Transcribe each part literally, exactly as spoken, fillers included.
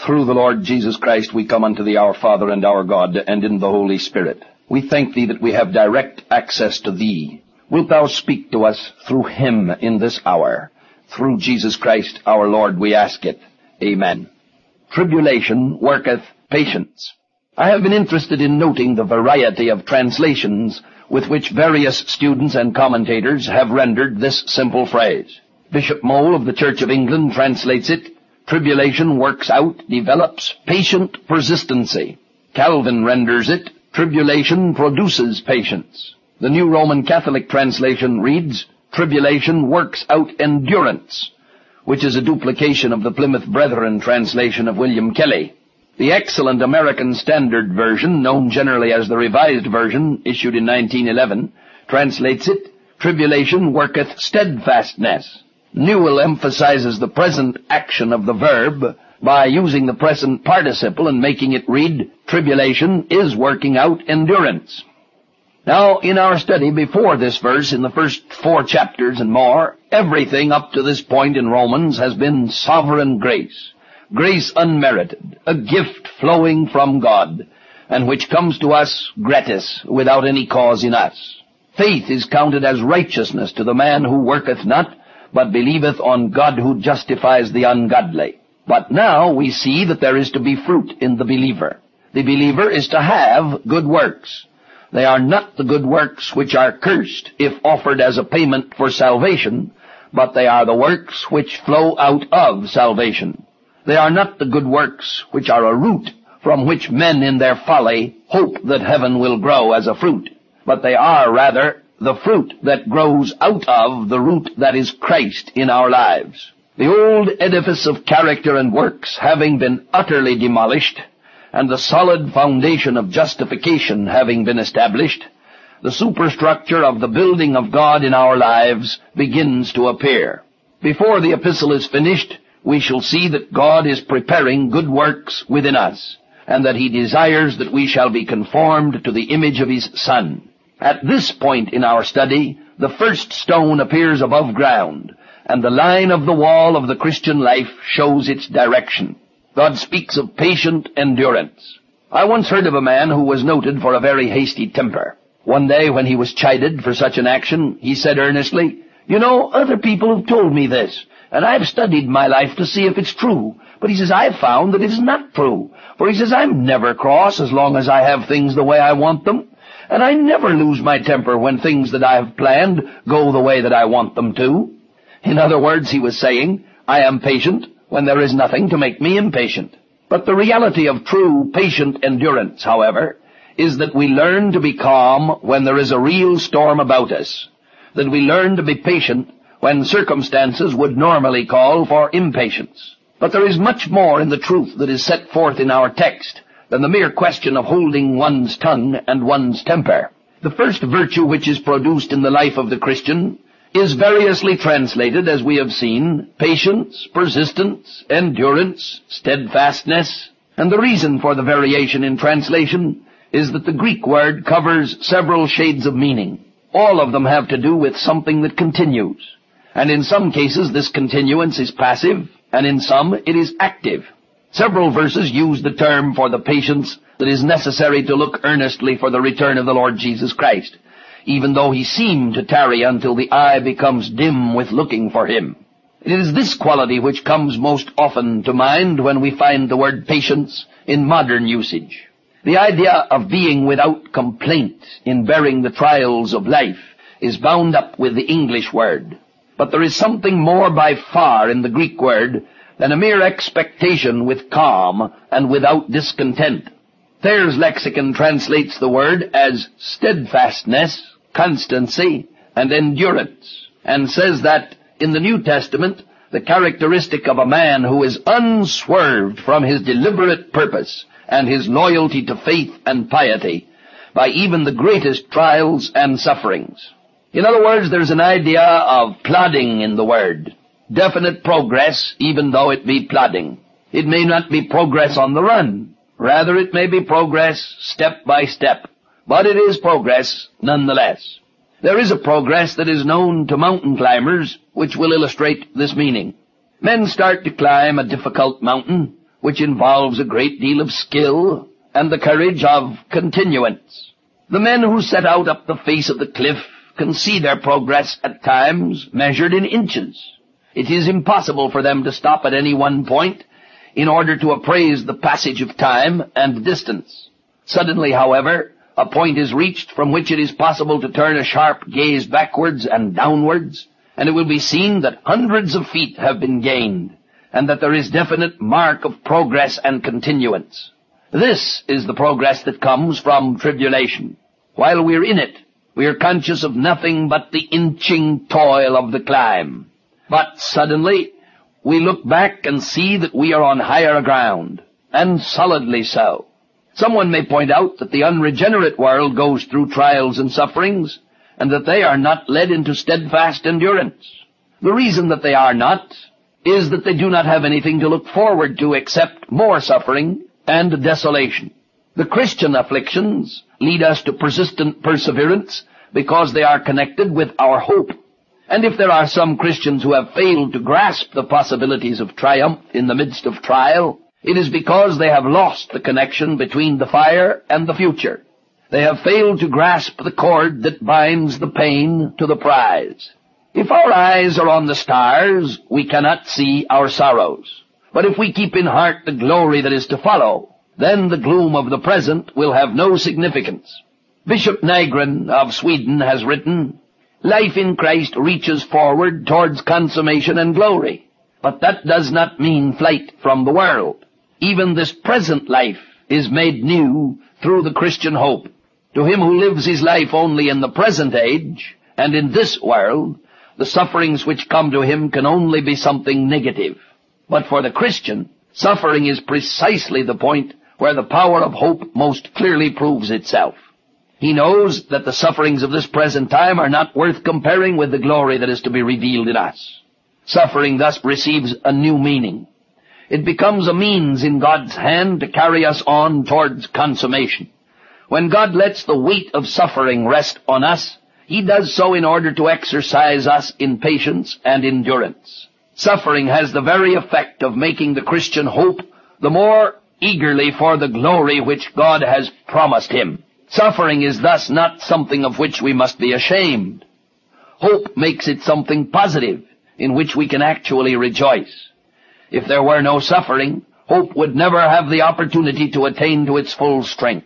through the Lord Jesus Christ we come unto thee, our Father and our God, and in the Holy Spirit. We thank thee that we have direct access to thee. Wilt thou speak to us through him in this hour? Through Jesus Christ our Lord we ask it. Amen. Tribulation worketh patience. I have been interested in noting the variety of translations with which various students and commentators have rendered this simple phrase. Bishop Mole of the Church of England translates it, tribulation works out, develops patient persistency. Calvin renders it, tribulation produces patience. The New Roman Catholic translation reads, tribulation works out endurance, which is a duplication of the Plymouth Brethren translation of William Kelly. The excellent American Standard Version, known generally as the Revised Version, issued in nineteen eleven, translates it, tribulation worketh steadfastness. Newell emphasizes the present action of the verb by using the present participle and making it read, tribulation is working out endurance. Now, in our study before this verse, in the first four chapters and more, everything up to this point in Romans has been sovereign grace. Grace unmerited, a gift flowing from God, and which comes to us gratis, without any cause in us. Faith is counted as righteousness to the man who worketh not, but believeth on God who justifies the ungodly. But now we see that there is to be fruit in the believer. The believer is to have good works. They are not the good works which are cursed if offered as a payment for salvation, but they are the works which flow out of salvation. They are not the good works which are a root from which men in their folly hope that heaven will grow as a fruit, but they are rather the fruit that grows out of the root that is Christ in our lives. The old edifice of character and works having been utterly demolished, and the solid foundation of justification having been established, the superstructure of the building of God in our lives begins to appear. Before the epistle is finished, we shall see that God is preparing good works within us, and that he desires that we shall be conformed to the image of his Son. At this point in our study, the first stone appears above ground, and the line of the wall of the Christian life shows its direction. God speaks of patient endurance. I once heard of a man who was noted for a very hasty temper. One day when he was chided for such an action, he said earnestly, "You know, other people have told me this, and I've studied my life to see if it's true. But," he says, "I've found that it's not true. For," he says, "I'm never cross as long as I have things the way I want them. And I never lose my temper when things that I have planned go the way that I want them to." In other words, he was saying, I am patient when there is nothing to make me impatient. But the reality of true patient endurance, however, is that we learn to be calm when there is a real storm about us, that we learn to be patient when circumstances would normally call for impatience. But there is much more in the truth that is set forth in our text than the mere question of holding one's tongue and one's temper. The first virtue which is produced in the life of the Christian is variously translated, as we have seen, patience, persistence, endurance, steadfastness, and the reason for the variation in translation is that the Greek word covers several shades of meaning. All of them have to do with something that continues, and in some cases this continuance is passive, and in some it is active. Several verses use the term for the patience that is necessary to look earnestly for the return of the Lord Jesus Christ, even though he seem to tarry until the eye becomes dim with looking for him. It is this quality which comes most often to mind when we find the word patience in modern usage. The idea of being without complaint in bearing the trials of life is bound up with the English word. But there is something more by far in the Greek word than a mere expectation with calm and without discontent. Thayer's lexicon translates the word as steadfastness, constancy, and endurance, and says that in the New Testament the characteristic of a man who is unswerved from his deliberate purpose and his loyalty to faith and piety by even the greatest trials and sufferings. In other words, there's an idea of plodding in the word, definite progress even though it be plodding. It may not be progress on the run. Rather, it may be progress step by step, but it is progress nonetheless. There is a progress that is known to mountain climbers which will illustrate this meaning. Men start to climb a difficult mountain which involves a great deal of skill and the courage of continuance. The men who set out up the face of the cliff can see their progress at times measured in inches. It is impossible for them to stop at any one point in order to appraise the passage of time and distance. Suddenly, however, a point is reached from which it is possible to turn a sharp gaze backwards and downwards, and it will be seen that hundreds of feet have been gained, and that there is definite mark of progress and continuance. This is the progress that comes from tribulation. While we're in it, we are conscious of nothing but the inching toil of the climb. But suddenly, we look back and see that we are on higher ground, and solidly so. Someone may point out that the unregenerate world goes through trials and sufferings, and that they are not led into steadfast endurance. The reason that they are not is that they do not have anything to look forward to except more suffering and desolation. The Christian afflictions lead us to persistent perseverance because they are connected with our hope. And if there are some Christians who have failed to grasp the possibilities of triumph in the midst of trial, it is because they have lost the connection between the fire and the future. They have failed to grasp the cord that binds the pain to the prize. If our eyes are on the stars, we cannot see our sorrows. But if we keep in heart the glory that is to follow, then the gloom of the present will have no significance. Bishop Nygren of Sweden has written, "Life in Christ reaches forward towards consummation and glory, but that does not mean flight from the world. Even this present life is made new through the Christian hope. To him who lives his life only in the present age and in this world, the sufferings which come to him can only be something negative. But for the Christian, suffering is precisely the point where the power of hope most clearly proves itself. He knows that the sufferings of this present time are not worth comparing with the glory that is to be revealed in us. Suffering thus receives a new meaning. It becomes a means in God's hand to carry us on towards consummation. When God lets the weight of suffering rest on us, he does so in order to exercise us in patience and endurance. Suffering has the very effect of making the Christian hope the more eagerly for the glory which God has promised him. Suffering is thus not something of which we must be ashamed. Hope makes it something positive in which we can actually rejoice. If there were no suffering, hope would never have the opportunity to attain to its full strength.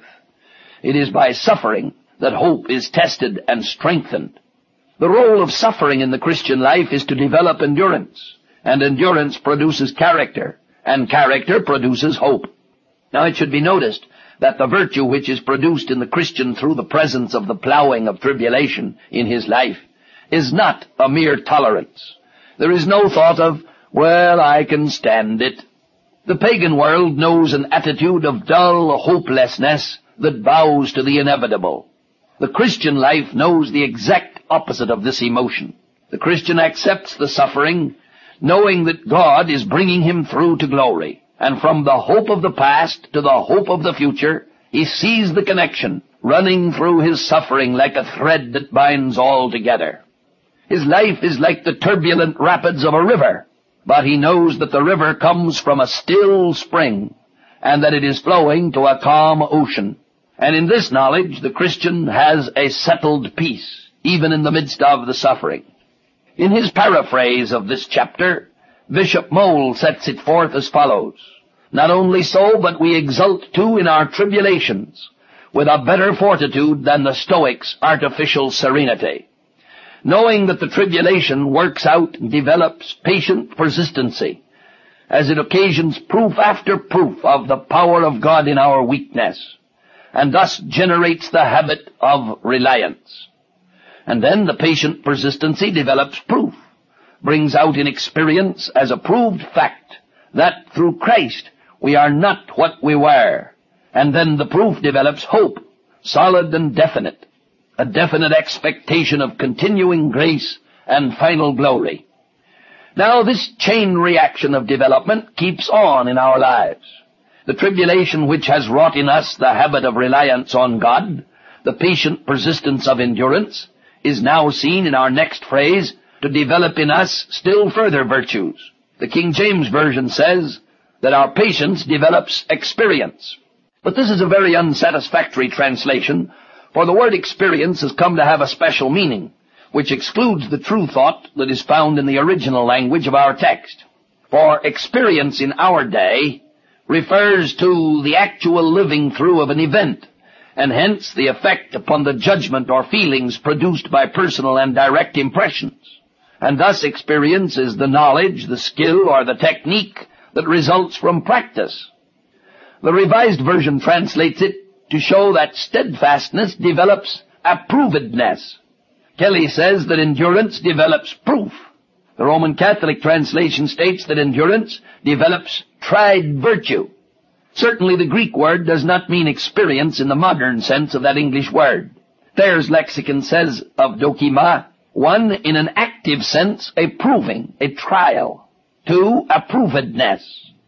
It is by suffering that hope is tested and strengthened. The role of suffering in the Christian life is to develop endurance, and endurance produces character, and character produces hope. Now it should be noticed that the virtue which is produced in the Christian through the presence of the plowing of tribulation in his life is not a mere tolerance. There is no thought of, well, I can stand it. The pagan world knows an attitude of dull hopelessness that bows to the inevitable. The Christian life knows the exact opposite of this emotion. The Christian accepts the suffering, knowing that God is bringing him through to glory. And from the hope of the past to the hope of the future, he sees the connection running through his suffering like a thread that binds all together. His life is like the turbulent rapids of a river, but he knows that the river comes from a still spring, and that it is flowing to a calm ocean. And in this knowledge, the Christian has a settled peace, even in the midst of the suffering. In his paraphrase of this chapter, Bishop Moule sets it forth as follows: "Not only so, but we exult too in our tribulations, with a better fortitude than the Stoics' artificial serenity, knowing that the tribulation works out and develops patient persistency, as it occasions proof after proof of the power of God in our weakness, and thus generates the habit of reliance. And then the patient persistency develops proof, brings out in experience as a proved fact that through Christ we are not what we were, and then the proof develops hope, solid and definite, a definite expectation of continuing grace and final glory. Now this chain reaction of development keeps on in our lives. The tribulation which has wrought in us the habit of reliance on God, the patient persistence of endurance, is now seen in our next phrase to develop in us still further virtues. The King James Version says, that our patience develops experience. But this is a very unsatisfactory translation, for the word experience has come to have a special meaning, which excludes the true thought that is found in the original language of our text. For experience in our day refers to the actual living through of an event, and hence the effect upon the judgment or feelings produced by personal and direct impressions. And thus experience is the knowledge, the skill, or the technique that results from practice. The Revised Version translates it to show that steadfastness develops approvedness. Kelly says that endurance develops proof. The Roman Catholic translation states that endurance develops tried virtue. Certainly the Greek word does not mean experience in the modern sense of that English word. Thayer's lexicon says of dokima, one, in an active sense, a proving, a trial. Two, approvedness,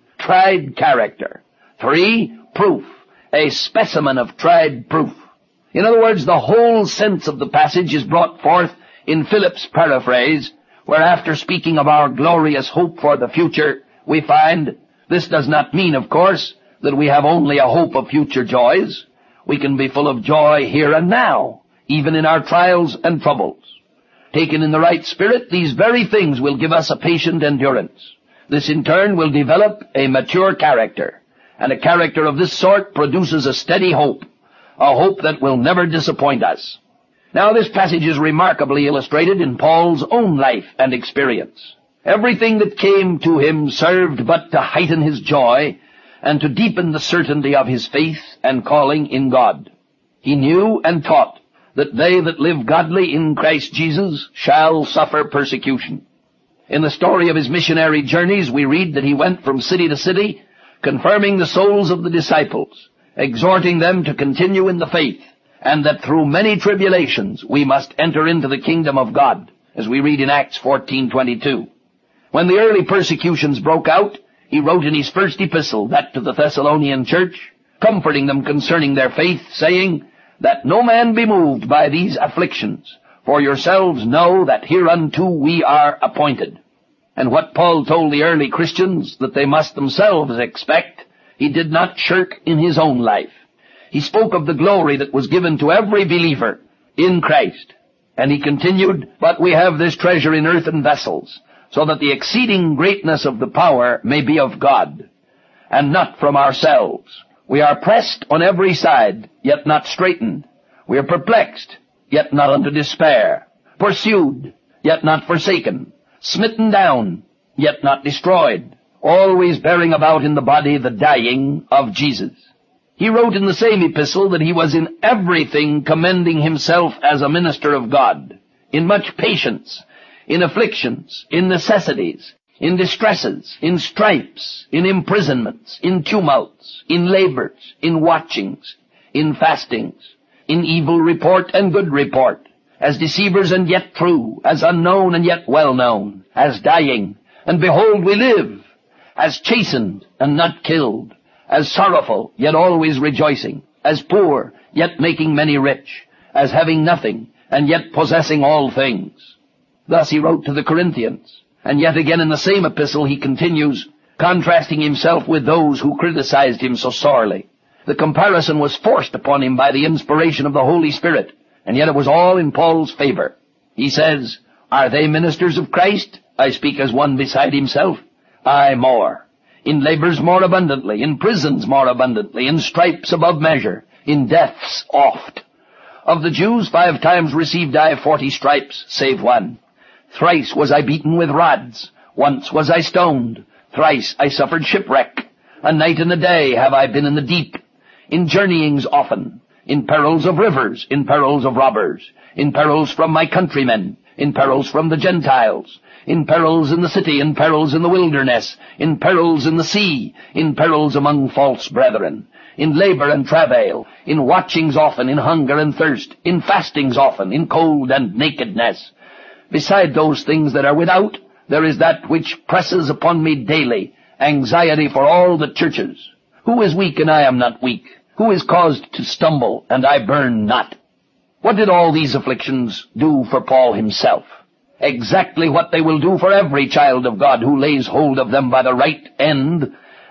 tried character. Three, proof, a specimen of tried proof. In other words, the whole sense of the passage is brought forth in Philip's paraphrase, where after speaking of our glorious hope for the future, we find, this does not mean, of course, that we have only a hope of future joys. We can be full of joy here and now, even in our trials and troubles. Taken in the right spirit, these very things will give us a patient endurance. This in turn will develop a mature character, and a character of this sort produces a steady hope, a hope that will never disappoint us. Now this passage is remarkably illustrated in Paul's own life and experience. Everything that came to him served but to heighten his joy and to deepen the certainty of his faith and calling in God. He knew and taught that they that live godly in Christ Jesus shall suffer persecution. In the story of his missionary journeys, we read that he went from city to city, confirming the souls of the disciples, exhorting them to continue in the faith, and that through many tribulations we must enter into the kingdom of God, as we read in Acts fourteen twenty-two. When the early persecutions broke out, he wrote in his first epistle, that to the Thessalonian church, comforting them concerning their faith, saying, that no man be moved by these afflictions, for yourselves know that hereunto we are appointed. And what Paul told the early Christians that they must themselves expect, he did not shirk in his own life. He spoke of the glory that was given to every believer in Christ. And he continued, but we have this treasure in earthen vessels, so that the exceeding greatness of the power may be of God, and not from ourselves. We are pressed on every side, yet not straitened. We are perplexed, yet not unto despair. Pursued, yet not forsaken. Smitten down, yet not destroyed. Always bearing about in the body the dying of Jesus. He wrote in the same epistle that he was in everything commending himself as a minister of God, in much patience, in afflictions, in necessities, in distresses, in stripes, in imprisonments, in tumults, in labors, in watchings, in fastings, in evil report and good report, as deceivers and yet true, as unknown and yet well known, as dying, and behold we live, as chastened and not killed, as sorrowful, yet always rejoicing, as poor, yet making many rich, as having nothing, and yet possessing all things. Thus he wrote to the Corinthians. And yet again in the same epistle he continues, contrasting himself with those who criticized him so sorely. The comparison was forced upon him by the inspiration of the Holy Spirit, and yet it was all in Paul's favor. He says, are they ministers of Christ? I speak as one beside himself. Aye, more. In labors more abundantly, in prisons more abundantly, in stripes above measure, in deaths oft. Of the Jews five times received I forty stripes, save one. Thrice was I beaten with rods, once was I stoned, thrice I suffered shipwreck. A night and a day have I been in the deep, in journeyings often, in perils of rivers, in perils of robbers, in perils from my countrymen, in perils from the Gentiles, in perils in the city, in perils in the wilderness, in perils in the sea, in perils among false brethren, in labor and travail, in watchings often, in hunger and thirst, in fastings often, in cold and nakedness. Beside those things that are without, there is that which presses upon me daily, anxiety for all the churches. Who is weak and I am not weak? Who is caused to stumble and I burn not? What did all these afflictions do for Paul himself? Exactly what they will do for every child of God who lays hold of them by the right end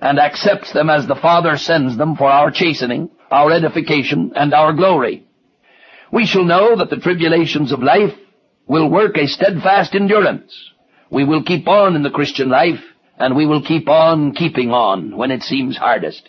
and accepts them as the Father sends them for our chastening, our edification, and our glory. We shall know that the tribulations of life will work a steadfast endurance. We will keep on in the Christian life, and we will keep on keeping on when it seems hardest.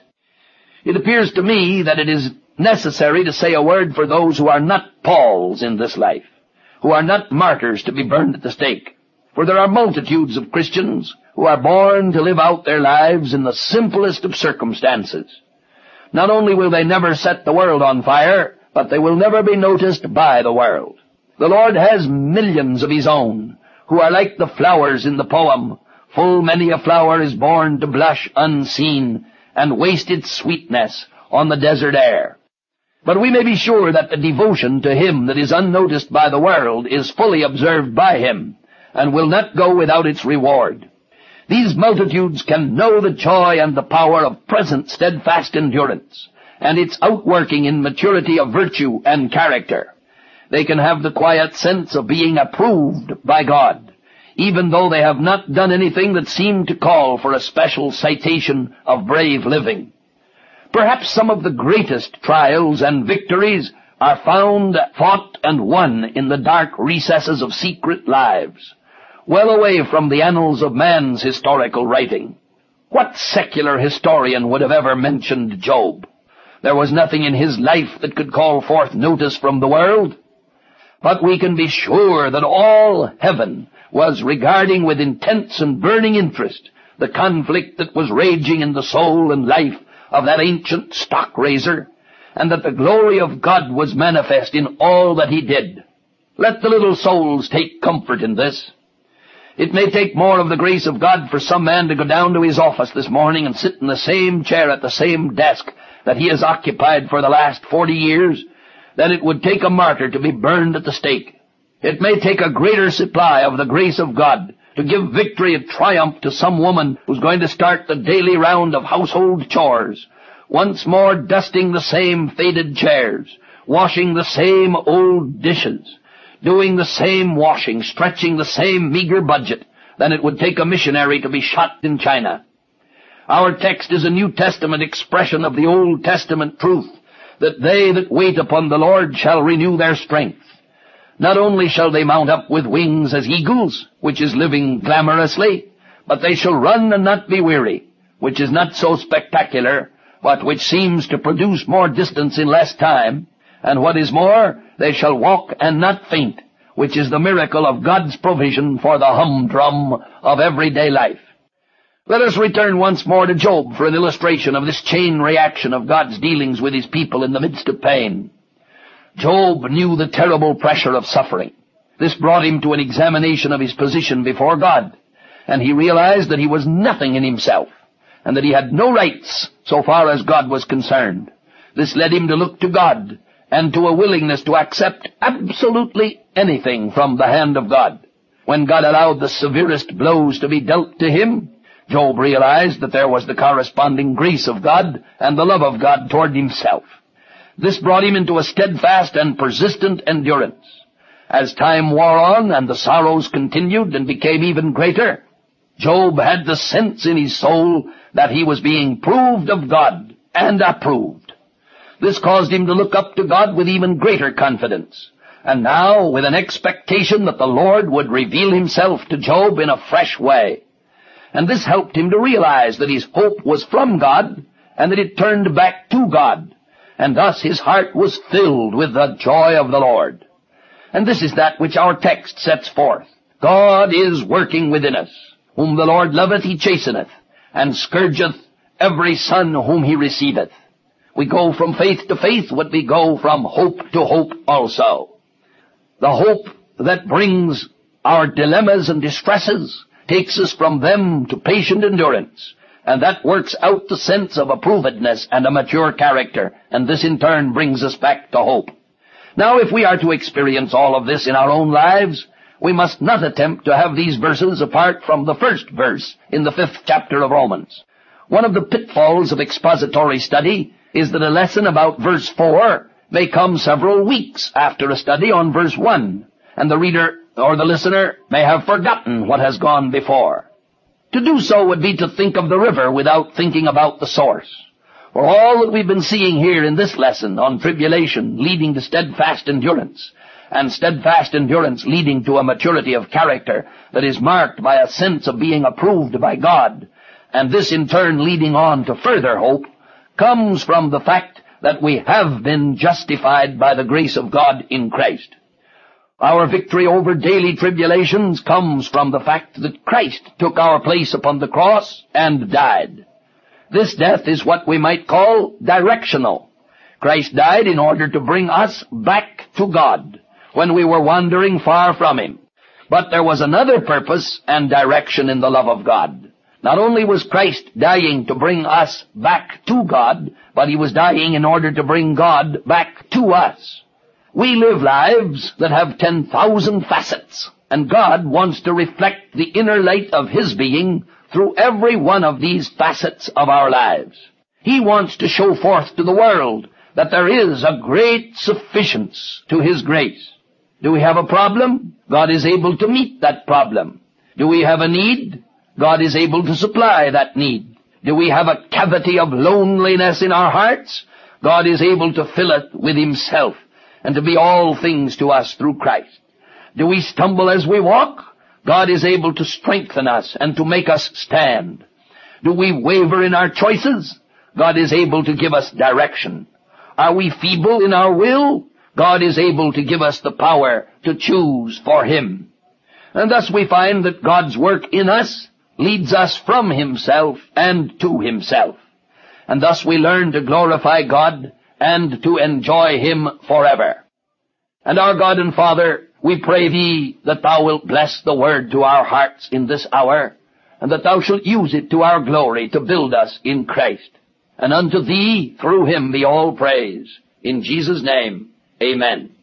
It appears to me that it is necessary to say a word for those who are not Pauls in this life, who are not martyrs to be burned at the stake. For there are multitudes of Christians who are born to live out their lives in the simplest of circumstances. Not only will they never set the world on fire, but they will never be noticed by the world. The Lord has millions of His own, who are like the flowers in the poem, "Full many a flower is born to blush unseen, and waste its sweetness on the desert air." But we may be sure that the devotion to Him that is unnoticed by the world is fully observed by Him, and will not go without its reward. These multitudes can know the joy and the power of present steadfast endurance, and its outworking in maturity of virtue and character. They can have the quiet sense of being approved by God, even though they have not done anything that seemed to call for a special citation of brave living. Perhaps some of the greatest trials and victories are found, fought, and won in the dark recesses of secret lives, well away from the annals of man's historical writing. What secular historian would have ever mentioned Job? There was nothing in his life that could call forth notice from the world. But we can be sure that all heaven was regarding with intense and burning interest the conflict that was raging in the soul and life of that ancient stock raiser, and that the glory of God was manifest in all that he did. Let the little souls take comfort in this. It may take more of the grace of God for some man to go down to his office this morning and sit in the same chair at the same desk that he has occupied for the last forty years than it would take a martyr to be burned at the stake. It may take a greater supply of the grace of God to give victory and triumph to some woman who's going to start the daily round of household chores, once more dusting the same faded chairs, washing the same old dishes, doing the same washing, stretching the same meager budget, than it would take a missionary to be shot in China. Our text is a New Testament expression of the Old Testament truth, that they that wait upon the Lord shall renew their strength. Not only shall they mount up with wings as eagles, which is living glamorously, but they shall run and not be weary, which is not so spectacular, but which seems to produce more distance in less time. And what is more, they shall walk and not faint, which is the miracle of God's provision for the humdrum of everyday life. Let us return once more to Job for an illustration of this chain reaction of God's dealings with His people in the midst of pain. Job knew the terrible pressure of suffering. This brought him to an examination of his position before God, and he realized that he was nothing in himself, and that he had no rights so far as God was concerned. This led him to look to God, and to a willingness to accept absolutely anything from the hand of God. When God allowed the severest blows to be dealt to him, Job realized that there was the corresponding grace of God and the love of God toward himself. This brought him into a steadfast and persistent endurance. As time wore on and the sorrows continued and became even greater, Job had the sense in his soul that he was being proved of God and approved. This caused him to look up to God with even greater confidence, and now with an expectation that the Lord would reveal Himself to Job in a fresh way. And this helped him to realize that his hope was from God, and that it turned back to God, and thus his heart was filled with the joy of the Lord. And this is that which our text sets forth. God is working within us. Whom the Lord loveth, He chasteneth, and scourgeth every son whom He receiveth. We go from faith to faith, but we go from hope to hope also. The hope that brings our dilemmas and distresses takes us from them to patient endurance, and that works out the sense of approvedness and a mature character, and this in turn brings us back to hope. Now, if we are to experience all of this in our own lives, we must not attempt to have these verses apart from the first verse in the fifth chapter of Romans. One of the pitfalls of expository study is that a lesson about verse four may come several weeks after a study on verse one, and the reader or the listener may have forgotten what has gone before. To do so would be to think of the river without thinking about the source. For all that we've been seeing here in this lesson on tribulation leading to steadfast endurance, and steadfast endurance leading to a maturity of character that is marked by a sense of being approved by God, and this in turn leading on to further hope, comes from the fact that we have been justified by the grace of God in Christ. Our victory over daily tribulations comes from the fact that Christ took our place upon the cross and died. This death is what we might call directional. Christ died in order to bring us back to God when we were wandering far from Him. But there was another purpose and direction in the love of God. Not only was Christ dying to bring us back to God, but He was dying in order to bring God back to us. We live lives that have ten thousand facets, and God wants to reflect the inner light of His being through every one of these facets of our lives. He wants to show forth to the world that there is a great sufficiency to His grace. Do we have a problem? God is able to meet that problem. Do we have a need? God is able to supply that need. Do we have a cavity of loneliness in our hearts? God is able to fill it with Himself and to be all things to us through Christ. Do we stumble as we walk? God is able to strengthen us and to make us stand. Do we waver in our choices? God is able to give us direction. Are we feeble in our will? God is able to give us the power to choose for Him. And thus we find that God's work in us leads us from Himself and to Himself. And thus we learn to glorify God and to enjoy Him forever. And our God and Father, we pray Thee that Thou wilt bless the Word to our hearts in this hour, and that Thou shalt use it to our glory to build us in Christ. And unto Thee, through Him, be all praise. In Jesus' name, amen.